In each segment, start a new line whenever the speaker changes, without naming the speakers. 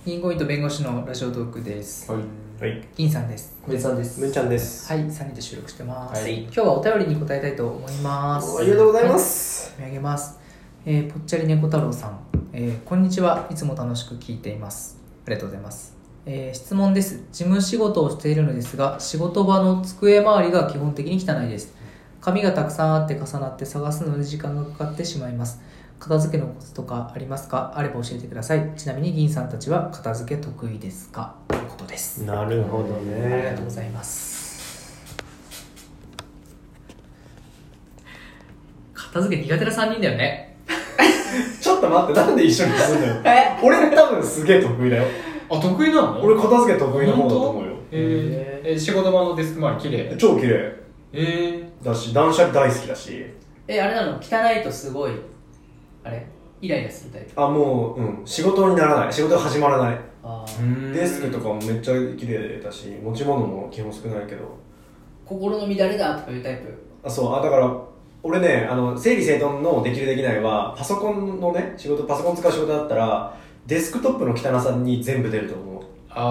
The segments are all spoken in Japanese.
銀行員と弁護士のラジオトークです。
はい。
銀さんです。
めんさんです。
めんちゃんです。
はい、3人で収録してます。
はい。
今日はお便りに答えたいと思います。
ありがとうございます。
読み上げます。ぽっちゃり猫太郎さん、こんにちは。いつも楽しく聞いています。ありがとうございます。質問です。事務仕事をしているのですが、仕事場の机周りが基本的に汚いです。紙がたくさんあって重なって探すので時間がかかってしまいます。片付けのコツとかありますか？あれば教えてください。ちなみに銀さんたちは片付け得意ですか？ということです。
なるほどね。
ありがとうございます。片付け苦手な3人だよね。
ちょっと待って、なんで一緒にすんのよ。俺多分すげえ得意だよ。
あ、得意なの？
俺片付け得意な方だと思うよ。
仕事場のデスク周り綺麗？
超綺麗。だし、断捨離大好きだし。
あれなの？汚いとすごいあれイライラするタイプ？
もう、仕事にならない。仕事が始まらない。デスクとかもめっちゃ綺麗だし、持ち物も基本少ないけど。
心の乱れだとかいうタイプ？
そう、だから俺ね、整理整頓のできるできないはパソコンのね、パソコン使う仕事だったらデスクトップの汚さに全部出ると思う。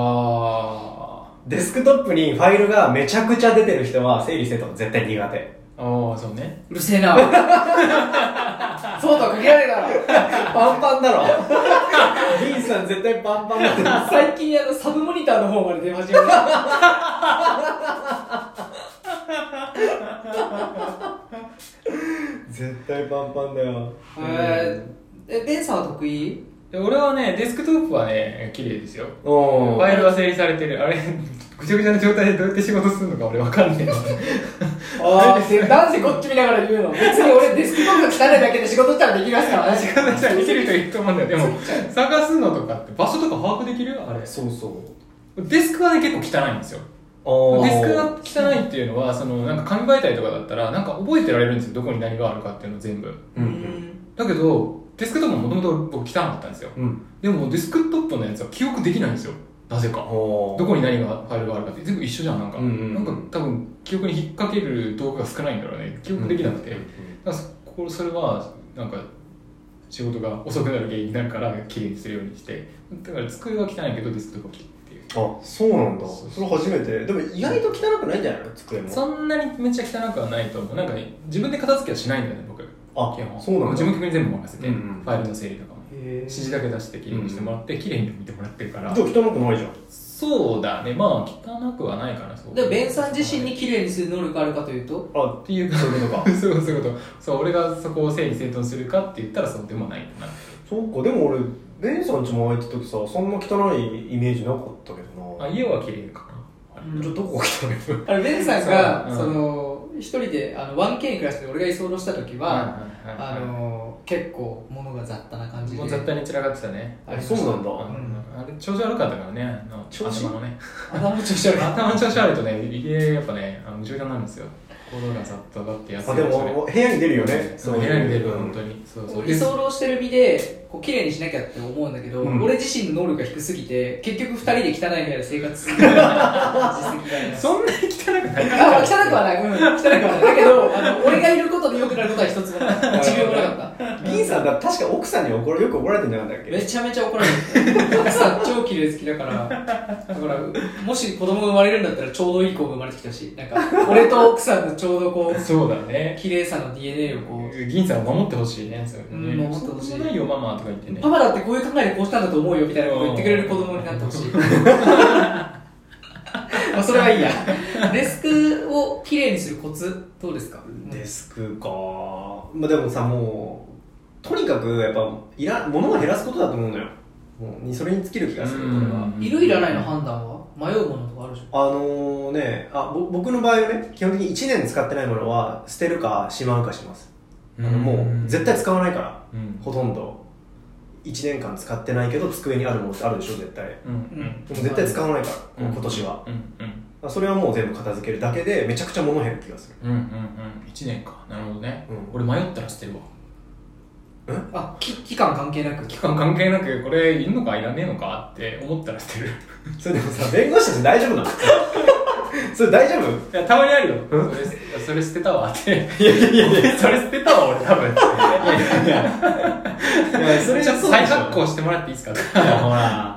デスクトップにファイルがめちゃくちゃ出てる人は整理整頓絶対苦手。
そうね。
うるせえな。そうとは限らないだろ。
パンパンだろ。銀さん絶対パンパンだって。
最近サブモニターの方まで出始めた。
絶対パンパンだよ。
ベンさんは得意？
俺はね、デスクトップはね、綺麗ですよ。ファイルが整理されてる。あれ、ぐちゃぐちゃな状態でどうやって仕事するのか俺わかんねえの。
なんでこっち見ながら言うの？別に俺デスクトップ汚いだけで仕事したらできますからね。
仕事したらできる人いると思うんだよ。でも、探すのとかって場所とか把握できる？あれ。
そうそう。
デスクはね、結構汚いんですよ。デスクが汚いっていうのは、なんか紙媒体とかだったら、なんか覚えてられるんですよ。どこに何があるかっていうのを全部。だけど、デスクトップももともと僕汚かったんですよ。でもデスクトップのやつは記憶できないんですよ。なぜか。どこに何がファイルがあるかって全部一緒じゃん。なんか多分記憶に引っ掛ける道具が少ないんだろうね。記憶できなくて。だからそれは、なんか、仕事が遅くなる原因になるから綺麗にするようにして。だから机は汚いけどデスクトップは綺麗っていう。
そうなんだ。それ初めて。でも意外と汚くないんじゃないの？机も。
そんなにめっちゃ汚くはないと思う。なんかね、自分で片付けはしないんだよね、僕。
そうなんだ。
自分的に全部任せて、ファイルの整理とかも指示だけ出してきれいにしてもらって、きれいに見てもらってるから。
でも汚くないじゃん。
そうだね、まあ汚くはないかな。そう
でもベンさん自身にきれいにする能力あるかというと
っていうそういうことか。そういうこと。そう俺がそこを整理整頓するかって言ったらそうでもないかな。
そうか。でも俺ベンさん家も空いてた時さ、そんな汚いイメージなかったけどな。
家は綺麗かな。
どこが汚いの？
ベンさんが一人で1K に暮らして俺が居候した時は結構物が雑多な感じで。
もう雑多に散らかってたね。
そうなんだ。
あれ調子悪かったからね。頭のね。
頭の調子悪い。
頭の調子悪いとね、家やっぱね、重要なんですよ。心がざっと上がってやつ。
でも部屋に出るよね。
そう部屋に出る本当に。
居候してる身で綺麗にしなきゃって思うんだけど、俺自身の能力が低すぎて結局2人で汚い部屋で生活する。
そんなに汚くない？
汚くはない。汚くはない。だけど俺がいることで良くなることは一つもない。1秒もなかった。
銀さんだ確か奥さんによく怒られてんじゃなかったっけ？
めちゃめちゃ怒られる。奥さん超綺麗好きだから、もし子供が生まれるんだったらちょうどいい子が生まれてきたし、なんか俺と奥さんのちょうど
そうだね。
綺麗さの DNA を
銀さんを守ってほしいね。
守ってほしい。
そうないよママとか言ってね。
パパだってこういう考えでこうしたんだと思うよみたいなこと言ってくれる子供になってほしい。それはいいや。デスクをきれいにするコツどうですか？
デスクか。でもさ、もうとにかくやっぱ物を減らすことだと思うのよ。もうそれに尽きる気がする。これはい
るいらないの判断は迷うものとかあるでしょ？
僕の場合はね、基本的に1年使ってないものは捨てるかしまうかします。もう絶対使わないから、ほとんど1年間使ってないけど机にあるものってあるでしょ絶対。でも絶対使わないから、今年は。それはもう全部片付けるだけでめちゃくちゃ物減る気がする。
1年か。なるほどね。俺迷ったら捨てるわ。
期間関係なく
これいるのかいらねえのかって思ったら捨てる。
それでもさ、弁護士として大丈夫なの？それ大丈夫？
いや、たまにあるよ。それ捨てたわって。いや、それ捨てたわ俺多分。いや、それちょっと再発行してもらっていいですか？
ほら。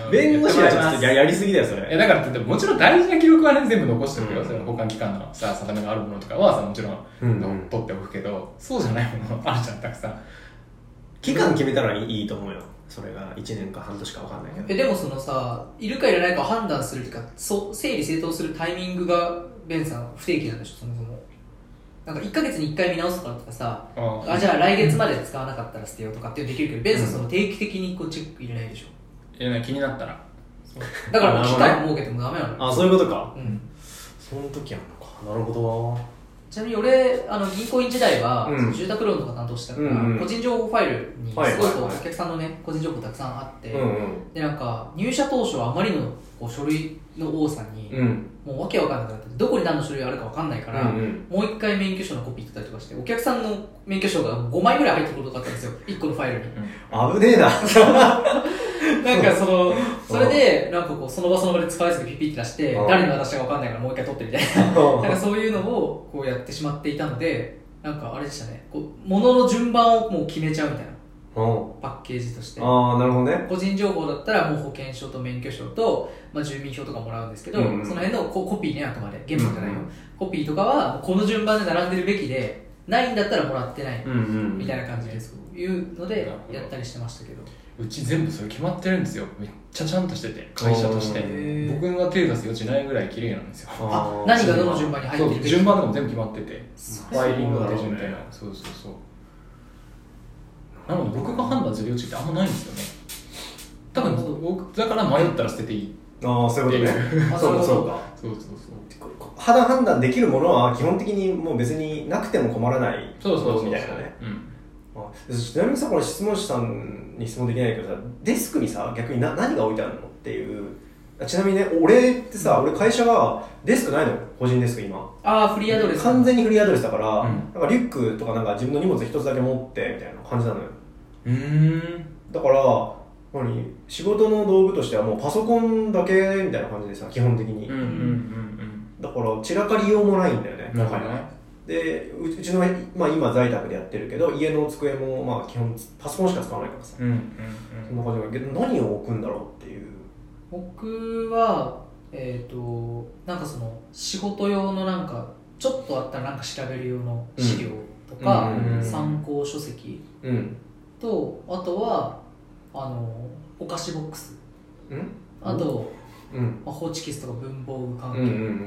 弁護士はちょっとやりすぎだよそれ。
だからもちろん大事な記録はね全部残しておくよ、その保管期間のさ定めがあるものとかはさもちろん取っておくけど、そうじゃないものあるじゃんたくさん。
期間決めたらいいと思うよ。それが1年か半年か分かんないけど。
でもそのさ、いるかいらないか判断するというか、整理整頓するタイミングがベンさん不定期なんでしょ、そもそも。なんか1ヶ月に1回見直すとかさ、じゃあ来月まで使わなかったら捨てようとかってできるけど、ベンさんその定期的にこうチェック入れないでしょ。
いや気になったら。
だから期間設けてもダメなの。
あ、そういうことか。
うん。
その時やんのか。なるほど。
ちなみに俺、銀行員時代は、住宅ローンとか担当してたから、個人情報ファイルにすごいお客さんのね、個人情報たくさんあって、で、なんか、入社当初はあまりのこう書類の多さに、もうわけわかんなくなって、どこに何の書類あるかわかんないから、もう一回免許証のコピー取ったりとかして、お客さんの免許証が5枚ぐらい入ってることがあったんですよ、1個のファイルに。
危ねえな。
なんかそれで、なんかこう、その場その場で使わずにピピって出して、誰に渡したかわかんないからもう一回取ってみたいな。なんかそういうのをこうやってしまっていたので、なんかあれでしたね、こう、物の順番をもう決めちゃうみたいな。パッケージとして。
ああ、なるほどね。
個人情報だったらもう保険証と免許証と、住民票とかもらうんですけど、その辺のコピーね、あくまで。原本じゃないよ。コピーとかは、この順番で並んでるべきで、ないんだったらもらってない。みたいな感じです。いうので、やったりしてましたけど。
うち全部それ決まってるんですよ。めっちゃちゃんとしてて、会社として。僕が手出す余地ないぐらい綺麗なんですよ。
何がどの順番に入ってるべき
順番とかも全部決まってて、ファイリングの手順みたいな。そうそうそう。なので僕が判断する余地ってあんまないんですよね。多分僕だから迷ったら捨てていい。
ああ、そういうことね。
そうかそうか。
そうそうそう。
肌判断できるものは基本的にもう別になくても困らない。
そう
みたいなね。ちなみにさ、この質問者さんに質問できないけどさ、デスクにさ逆に何が置いてあるのっていう。ちなみにね、俺ってさ、俺会社はデスクないのよ、個人デスク今。
ああ、フリーアドレス。
完全にフリーアドレスだから、なんかリュックとかなんか自分の荷物一つだけ持ってみたいな感じなのよ。だから仕事の道具としてはもうパソコンだけみたいな感じでさ、基本的に。だから散らかりようもないんだよね。で、うちの、今在宅でやってるけど、家の机も基本パソコンしか使わないからさ、そんな感じだけど、何を置くんだろうっていう。
僕はなんかその仕事用のなんかちょっとあったらなんか調べる用の資料とか、参考書籍と、あとはお菓子ボックス、あと、ホーチキスとか文房具関係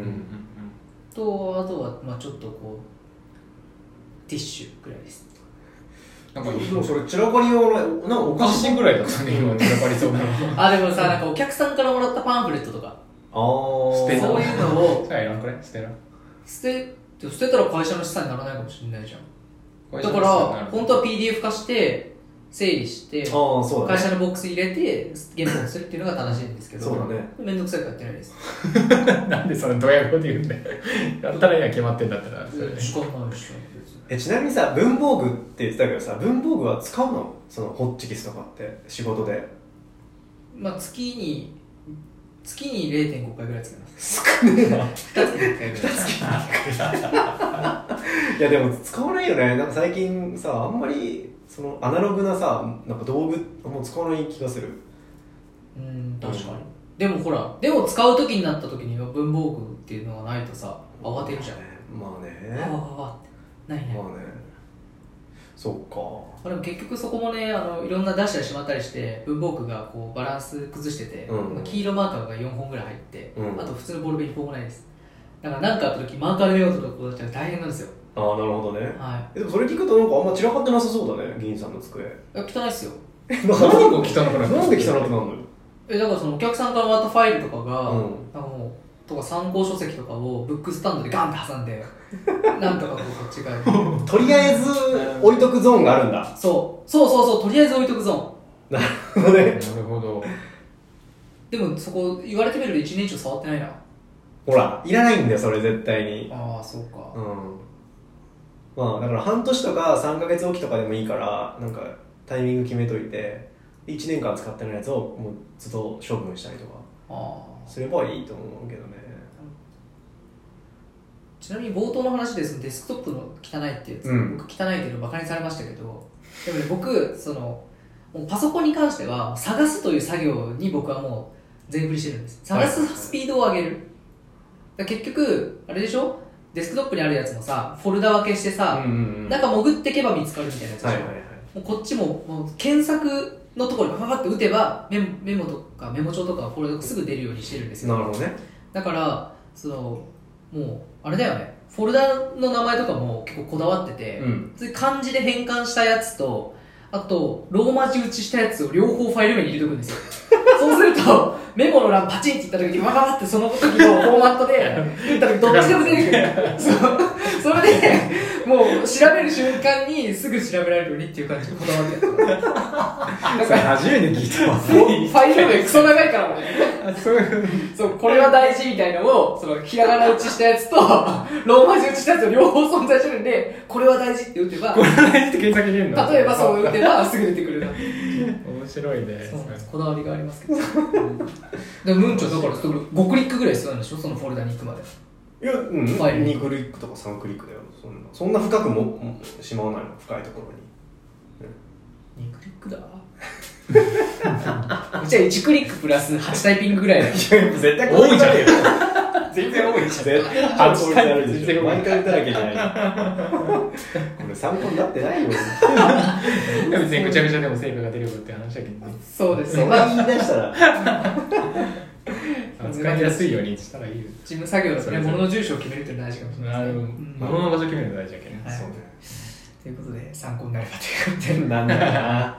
と、あとはちょっとこうティッシュくらいです。
なんかもうそれ散らかり用のなんかお菓子
ぐらいだったね、今散らかりそうな
あ、でもさ、なんかお客さんからもらったパンフレットとか、そういうのを捨てたら会社の資産にならないかもしれないじゃん。だから本当は PDF 化して整理して会社のボックス入れて原本するっていうのが正しいんですけど、
そうだね、
めんどくさいからやってないです。
なんでそのドヤ顔で言うんだよ。やったらいいや決まってんだったら。
時間ないし。
ちなみにさ、文房具って言ってたけどさ、文房具は使うの？そのホッチキスとかって仕事で。
月に 0.5 回ぐらい使います。
少ねえな。
2月に1回ぐらい。
いやでも使わないよね。なんか最近さ、あんまりそのアナログなさ、なんか道具もう使わない気がする。
確かに。でもほら、でも使う時になった時には文房具っていうのがないとさ、慌てるじゃん。
まあね。
ってないね。
まあね。そっか。
でも結局そこもね、いろんな出したりしまったりして文房具がこうバランス崩してて、黄色マーカーが4本ぐらい入って、あと普通のボールペン1本もないです。だから何かあった時マーカーでメモとかこうだったら大変なんですよ。
ああ、なるほどね。
はい。
でもそれ聞くとなんかあんま散らかってなさそうだね、議員さんの机。
汚いっすよ。
何が汚くなるの？
なんで汚くなるの？
だからそのお客さんからもらったファイルとかが、なんかもうとか参考書籍とかをブックスタンドでガンって挟んでなんとかこっち側に
とりあえず置いとくゾーンがあるんだ。
そうとりあえず置いとくゾ
ーン。なるほどね。
なるほど。
でもそこ言われてみると1年以上触ってないな。
ほら、いらないんだよそれ絶対に。
ああ、そうか。
だから半年とか3ヶ月おきとかでもいいからなんかタイミング決めといて1年間使ってないやつをもうずっと処分したりとかすればいいと思うけどね。
ちなみに冒頭の話でそのデスクトップの汚いってやつ、僕汚いけどバカにされましたけど、でもね、僕そのもうパソコンに関しては探すという作業に僕はもう全振りしてるんです。探すスピードを上げる。だ結局あれでしょ、デスクトップにあるやつもさフォルダ分けしてさ、中潜ってけば見つかるみたいなやつでしょ、もうこっちもう検索のところにパパパッと打てばメモとかメモ帳とかフォルダがすぐ出るようにしてるんですよ。
なるほどね。
だからもうあれだよね、フォルダの名前とかも結構こだわってて、漢字で変換したやつとあとローマ字打ちしたやつを両方ファイル名に入れとくんですよ。そうするとメモの欄パチンっていった時にバババってその時のフォーマットで打った時どっちでも出てくる。それでもう調べる瞬間にすぐ調べられるようにっていう感じでこだわってやってます。だから
初めて聞いたわ。
ファイル名クソ長いからね。そうこれは大事みたいなのをひらがな打ちしたやつとローマ字打ちしたやつを両方存在してるんで、これは大事って打てば、
これは大事って検索入れるの。
例えばそう打てばすぐ出てくるな。
面白いね。
こだわりがありますけど。でもムンチョだから5クリックぐらい必要なんでしょ、そのフォルダに行くまで。
いや、2クリックとか3クリックだよ。そんな深くもしまわないの、深いところ
に。2クリックだじゃあ1クリックプラス8タイピングぐらいだよ。
絶対
多いじゃん。
全然多いじゃん。
絶対8タイピング毎回打たなきゃいけない。これ参考になってないよ。
別にぐちゃぐちゃでも成果が出るよって話だけどね。
そうですね。
言い出したら
使いやすいようにしたらいいよ。
事務作業ですね。物の住所を決めるって大事かもしれないですね。
物の場所決めるの大事だけどね。
そうね。
ということで参考になればということで。
なんだろうな。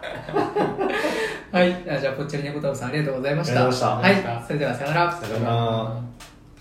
はい。じゃあぽっちゃり猫太郎さんありがとうございました。
ありがとうございました。
はい。それではさよなら。
さよなら。